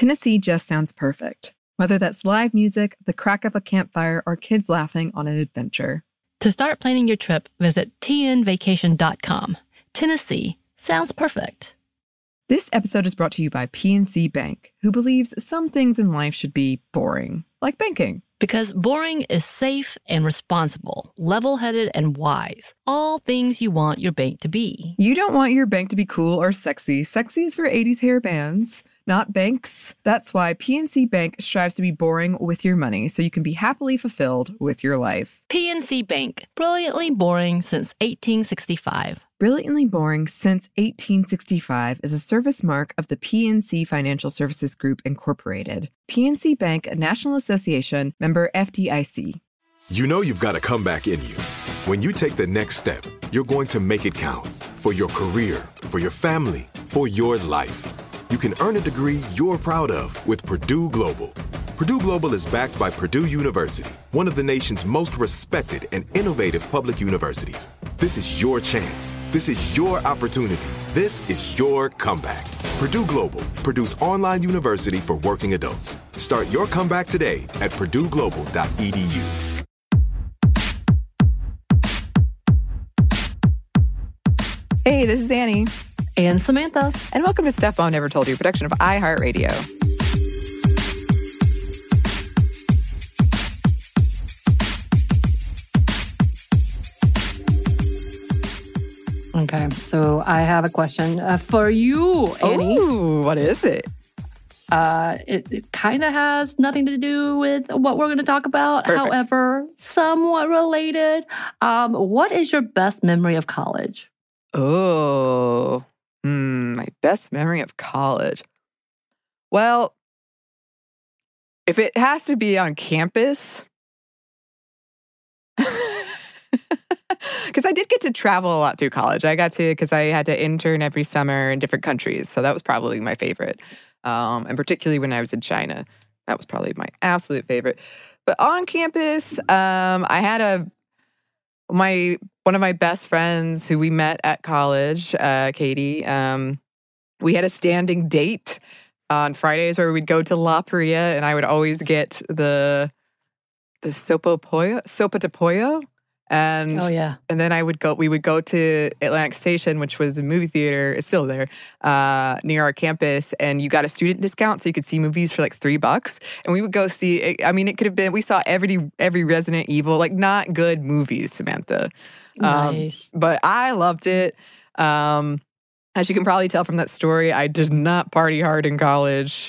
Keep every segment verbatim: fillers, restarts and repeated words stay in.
Tennessee just sounds perfect. Whether that's live music, the crack of a campfire, or kids laughing on an adventure. To start planning your trip, visit T N vacation dot com. Tennessee sounds perfect. This episode is brought to you by P N C Bank, who believes some things in life should be boring, like banking. Because boring is safe and responsible, level-headed and wise. All things you want your bank to be. You don't want your bank to be cool or sexy. Sexy is for eighties hair bands, not banks. That's why P N C Bank strives to be boring with your money so you can be happily fulfilled with your life. P N C Bank, brilliantly boring since eighteen sixty-five. Brilliantly Boring Since eighteen sixty-five is a service mark of the P N C Financial Services Group, Incorporated. P N C Bank, a National Association, member F D I C. You know you've got a comeback in you. When you take the next step, you're going to make it count. For your career, for your family, for your life. You can earn a degree you're proud of with Purdue Global. Purdue Global is backed by Purdue University, one of the nation's most respected and innovative public universities. This is your chance. This is your opportunity. This is your comeback. Purdue Global, Purdue's online university for working adults. Start your comeback today at purdue global dot e d u. Hey, this is Annie. And Samantha. And welcome to Stuff Mom Never Told You, production of iHeartRadio. Okay, so I have a question uh, for you, Annie. Ooh, what is it? Uh, it it kind of has nothing to do with what we're going to talk about. Perfect. However, somewhat related. Um, what is your best memory of college? Oh, hmm, my best memory of college. Well, if it has to be on campus, because I did get to travel a lot through college. I got to, because I had to intern every summer in different countries. So that was probably my favorite. Um, and particularly when I was in China, that was probably my absolute favorite. But on campus, um, I had a, my, one of my best friends who we met at college, uh, Katie, um, we had a standing date on Fridays where we'd go to La Paria, and I would always get the, the sopa pollo, sopa de pollo. And, oh, yeah. And then I would go, we would go to Atlantic Station, which was a movie theater, it's still there, uh, near our campus. And you got a student discount, so you could see movies for like three bucks. And we would go see, I mean, it could have been, we saw every, every Resident Evil, like not good movies, Samantha. Nice. Um, but I loved it. Um, as you can probably tell from that story, I did not party hard in college.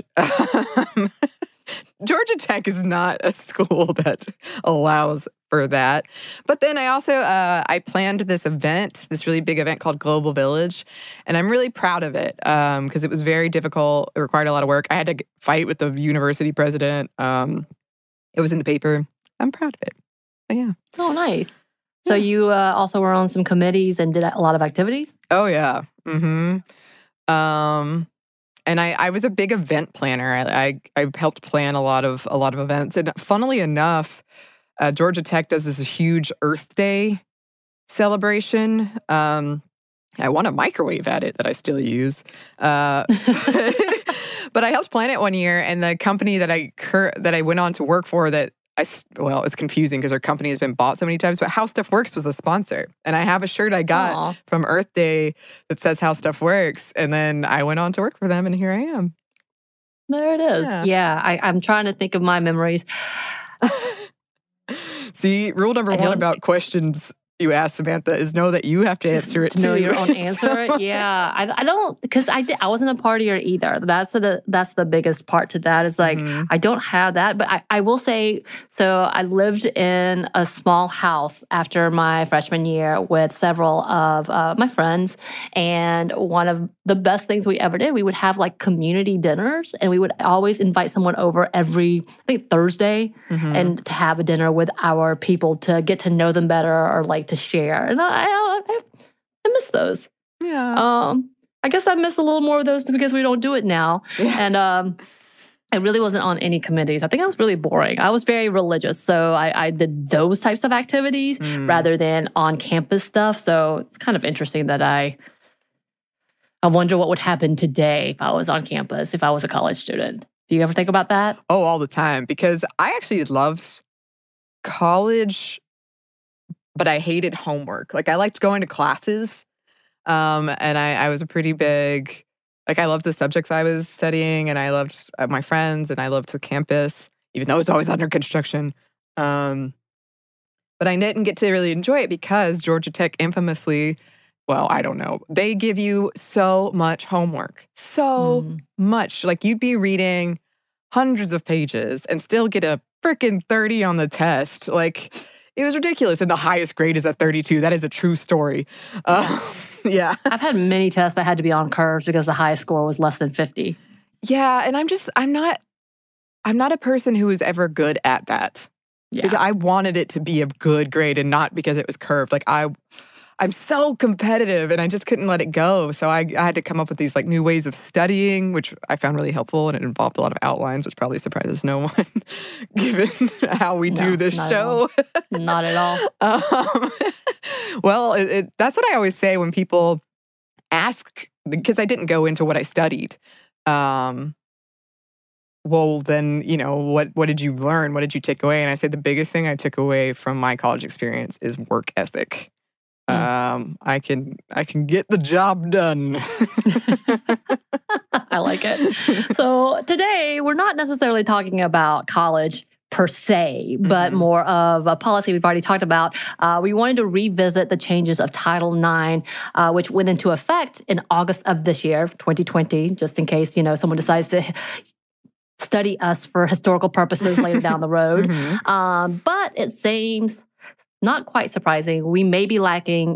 Georgia Tech is not a school that allows for that. But then I also, uh, I planned this event, this really big event called Global Village. And I'm really proud of it because um, it was very difficult. It required a lot of work. I had to fight with the university president. Um, it was in the paper. I'm proud of it. But yeah. Oh, nice. So yeah. you uh, also were on some committees and did a lot of activities? Oh, yeah. Mm-hmm. Um... And I, I was a big event planner. I, I I helped plan a lot of a lot of events. And funnily enough, uh, Georgia Tech does this huge Earth Day celebration. Um, I won a microwave at it that I still use. Uh, but I helped plan it one year, and the company that I cur- that I went on to work for that I, well, it's confusing because our company has been bought so many times, but How Stuff Works was a sponsor. And I have a shirt I got Aww. from Earth Day that says How Stuff Works. And then I went on to work for them, and here I am. There it is. Yeah, yeah I, I'm trying to think of my memories. See, rule number one about questions you ask, Samantha, is know that you have to answer it to too. know your own answer. Yeah, I, I don't because I did, I wasn't a partier either. That's the that's the biggest part to that is like mm-hmm. I don't have that. But I, I will say so. I lived in a small house after my freshman year with several of uh, my friends, and one of the best things we ever did, we would have like community dinners, and we would always invite someone over every I think Thursday, mm-hmm. and to have a dinner with our people to get to know them better or like to share. And I, I, I miss those. Yeah. Um, I guess I miss a little more of those because we don't do it now. Yeah. And um, I really wasn't on any committees. I think I was really boring. I was very religious. So I, I did those types of activities mm. rather than on-campus stuff. So it's kind of interesting that I, I wonder what would happen today if I was on campus, if I was a college student. Do you ever think about that? Oh, all the time. Because I actually loved college, but I hated homework. Like, I liked going to classes. Um, and I, I was a pretty big, like, I loved the subjects I was studying, and I loved uh, my friends, and I loved the campus, even though it was always under construction. Um, but I didn't get to really enjoy it because Georgia Tech infamously, well, I don't know, they give you so much homework. So mm. much. Like, you'd be reading hundreds of pages and still get a freaking thirty on the test. Like, it was ridiculous. And the highest grade is at thirty-two. That is a true story. Uh, yeah. I've had many tests that had to be on curves because the highest score was less than fifty. Yeah. And I'm just, I'm not, I'm not a person who was ever good at that. Yeah. Because I wanted it to be a good grade and not because it was curved. Like, I, I'm so competitive and I just couldn't let it go. So I, I had to come up with these like new ways of studying, which I found really helpful. And it involved a lot of outlines, which probably surprises no one, given how we do no, this not show. At not at all. um, well, it, it, that's what I always say when people ask, because I didn't go into what I studied. Um, well, then, you know, what, what did you learn? What did you take away? And I said the biggest thing I took away from my college experience is work ethic. Mm. Um, I can I can get the job done. I like it. So today, we're not necessarily talking about college per se, but mm-hmm. more of a policy we've already talked about. Uh, we wanted to revisit the changes of Title nine, uh, which went into effect in August of this year, twenty twenty, just in case, you know, someone decides to study us for historical purposes later down the road. Mm-hmm. Um, but it seems not quite surprising. We may be lacking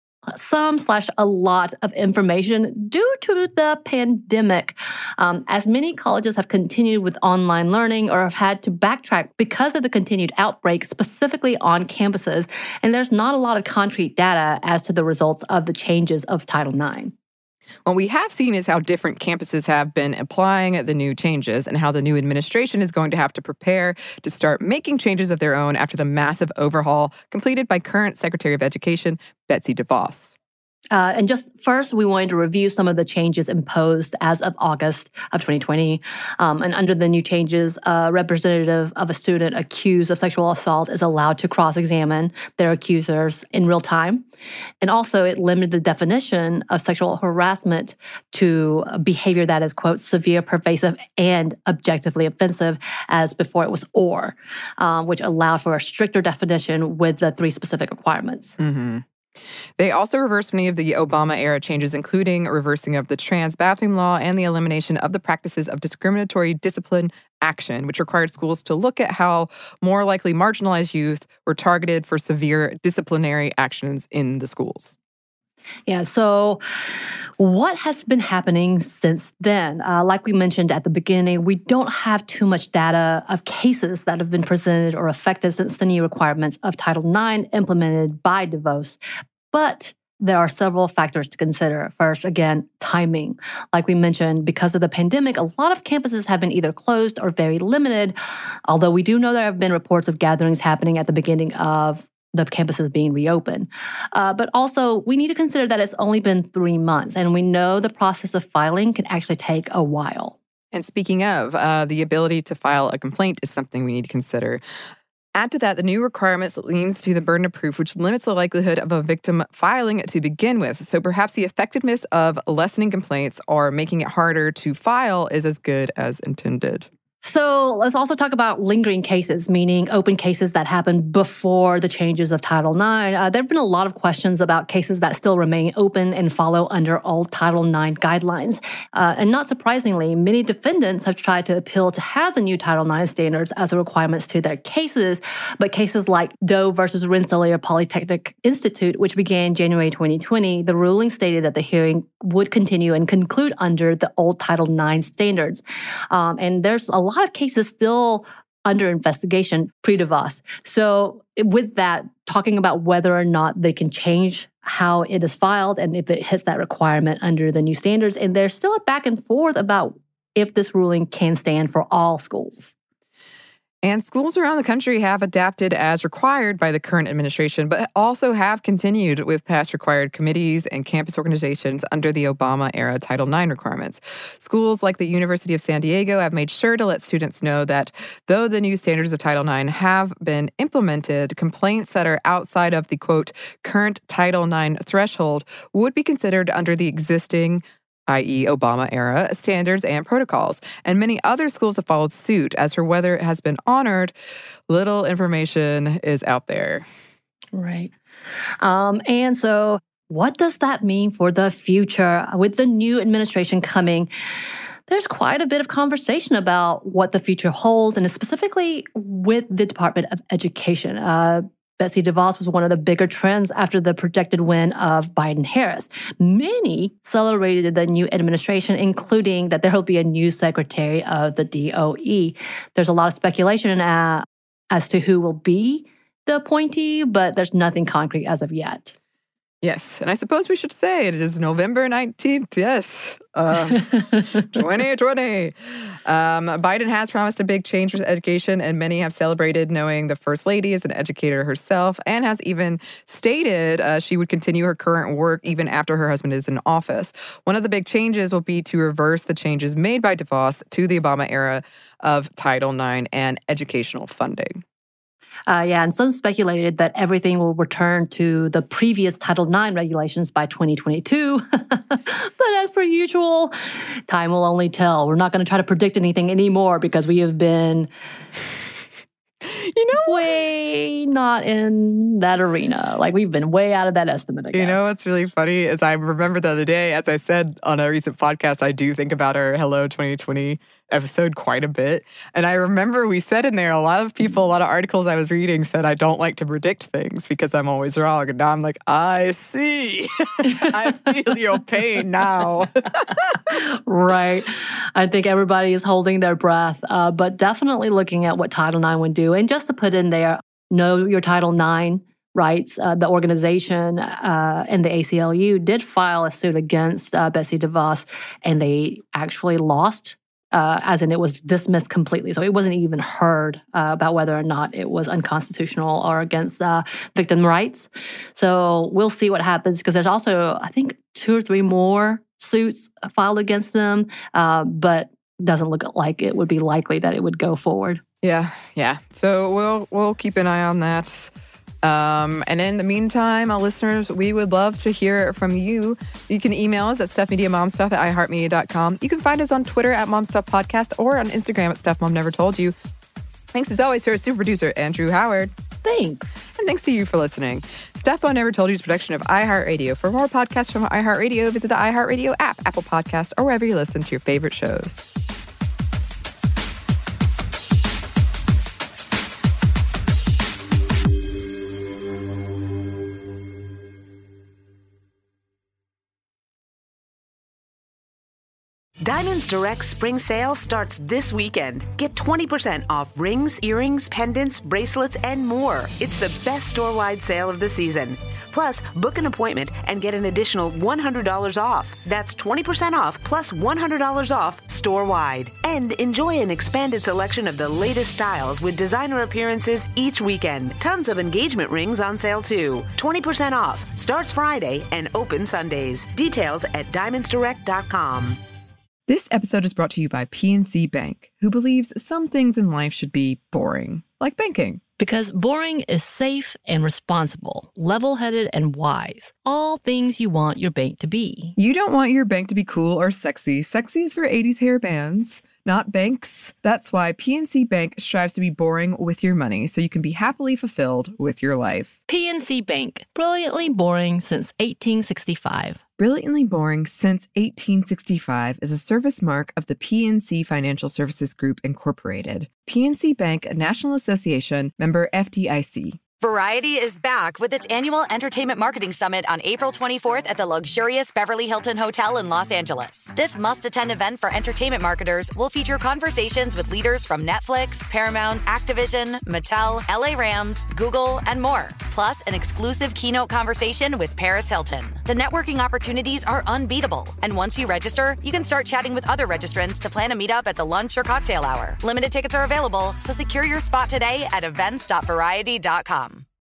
some slash a lot of information due to the pandemic, um, as many colleges have continued with online learning or have had to backtrack because of the continued outbreak, specifically on campuses. And there's not a lot of concrete data as to the results of the changes of Title nine. What we have seen is how different campuses have been applying the new changes and how the new administration is going to have to prepare to start making changes of their own after the massive overhaul completed by current Secretary of Education, Betsy DeVos. Uh, and just first, we wanted to review some of the changes imposed as of August of twenty twenty. Um, and under the new changes, a representative of a student accused of sexual assault is allowed to cross-examine their accusers in real time. And also, it limited the definition of sexual harassment to behavior that is, quote, severe, pervasive, and objectively offensive, as before it was or, um, which allowed for a stricter definition with the three specific requirements. Mm-hmm. They also reversed many of the Obama-era changes, including reversing of the trans bathroom law and the elimination of the practices of discriminatory discipline action, which required schools to look at how more likely marginalized youth were targeted for severe disciplinary actions in the schools. Yeah, so what has been happening since then? Uh, like we mentioned at the beginning, we don't have too much data of cases that have been presented or affected since the new requirements of Title nine implemented by DeVos. But there are several factors to consider. First, again, timing. Like we mentioned, because of the pandemic, a lot of campuses have been either closed or very limited, although we do know there have been reports of gatherings happening at the beginning of the campuses being reopened. Uh, but also, we need to consider that it's only been three months, and we know the process of filing can actually take a while. And speaking of, uh, the ability to file a complaint is something we need to consider. Add to that, the new requirements leans to the burden of proof, which limits the likelihood of a victim filing to begin with. So perhaps the effectiveness of lessening complaints or making it harder to file is as good as intended. So let's also talk about lingering cases, meaning open cases that happened before the changes of Title nine. Uh, there have been a lot of questions about cases that still remain open and follow under old Title nine guidelines. Uh, and not surprisingly, many defendants have tried to appeal to have the new Title nine standards as requirements to their cases. But cases like Doe versus Rensselaer Polytechnic Institute, which began January twenty twenty, the ruling stated that the hearing would continue and conclude under the old Title nine standards. Um, and there's a lot of cases still under investigation pre-DeVos. So with that, talking about whether or not they can change how it is filed and if it hits that requirement under the new standards. And there's still a back and forth about if this ruling can stand for all schools. And schools around the country have adapted as required by the current administration, but also have continued with past required committees and campus organizations under the Obama-era Title nine requirements. Schools like the University of San Diego have made sure to let students know that though the new standards of Title nine have been implemented, complaints that are outside of the, quote, current Title nine threshold would be considered under the existing that is. Obama-era standards and protocols. And many other schools have followed suit. As for whether it has been honored, little information is out there. Right. Um, and so what does that mean for the future? With the new administration coming, there's quite a bit of conversation about what the future holds, and specifically with the Department of Education. Uh, Betsy DeVos was one of the bigger trends after the projected win of Biden-Harris. Many celebrated the new administration, including that there will be a new secretary of the D O E. There's a lot of speculation uh, as to who will be the appointee, but there's nothing concrete as of yet. Yes, and I suppose we should say it is November nineteenth, yes, uh, twenty twenty. Um, Biden has promised a big change for education, and many have celebrated knowing the First Lady is an educator herself, and has even stated uh, she would continue her current work even after her husband is in office. One of the big changes will be to reverse the changes made by DeVos to the Obama era of Title nine and educational funding. Uh, yeah, and some speculated that everything will return to the previous Title nine regulations by twenty twenty-two. But as per usual, time will only tell. We're not going to try to predict anything anymore because we have been, you know, way not in that arena. Like, we've been way out of that estimate, I guess. You know what's really funny is I remember the other day, as I said on a recent podcast, I do think about our Hello twenty twenty episode quite a bit. And I remember we said in there, a lot of people, a lot of articles I was reading said I don't like to predict things because I'm always wrong. And now I'm like, I see. I feel your pain now. Right. I think everybody is holding their breath, uh, but definitely looking at what Title nine would do. And just to put in there, know your Title nine rights. Uh, the organization uh, and the A C L U did file a suit against uh, Betsy DeVos, and they actually lost. Uh, as in it was dismissed completely. So it wasn't even heard uh, about whether or not it was unconstitutional or against uh, victim rights. So we'll see what happens, because there's also, I think, two or three more suits filed against them, uh, but doesn't look like it would be likely that it would go forward. Yeah, yeah. So we'll we'll keep an eye on that. Um, and in the meantime, our listeners, we would love to hear from you. You can email us at stuffmediamomstuff at iheartmedia dot com. You can find us on Twitter at momstuffpodcast or on Instagram at stuffmomnevertold you. Thanks as always to our super producer, Andrew Howard. Thanks. And thanks to you for listening. Stuff Mom Never Told You is a production of iHeartRadio. For more podcasts from iHeartRadio, visit the iHeartRadio app, Apple Podcasts, or wherever you listen to your favorite shows. Diamonds Direct Spring Sale starts this weekend. Get twenty percent off rings, earrings, pendants, bracelets, and more. It's the best store-wide sale of the season. Plus, book an appointment and get an additional one hundred dollars off. That's twenty percent off plus one hundred dollars off store-wide. And enjoy an expanded selection of the latest styles with designer appearances each weekend. Tons of engagement rings on sale too. twenty percent off. Starts Friday and open Sundays. Details at diamonds direct dot com. This episode is brought to you by P N C Bank, who believes some things in life should be boring, like banking. Because boring is safe and responsible, level-headed and wise. All things you want your bank to be. You don't want your bank to be cool or sexy. Sexy is for eighties hair bands, not banks. That's why P N C Bank strives to be boring with your money so you can be happily fulfilled with your life. P N C Bank, brilliantly boring since eighteen sixty-five. Brilliantly Boring Since eighteen sixty-five is a service mark of the P N C Financial Services Group, Incorporated. P N C Bank, a National Association, member F D I C. Variety is back with its annual Entertainment Marketing Summit on April twenty-fourth at the luxurious Beverly Hilton Hotel in Los Angeles. This must-attend event for entertainment marketers will feature conversations with leaders from Netflix, Paramount, Activision, Mattel, L A Rams, Google, and more. Plus, an exclusive keynote conversation with Paris Hilton. The networking opportunities are unbeatable. And once you register, you can start chatting with other registrants to plan a meetup at the lunch or cocktail hour. Limited tickets are available, so secure your spot today at events dot variety dot com.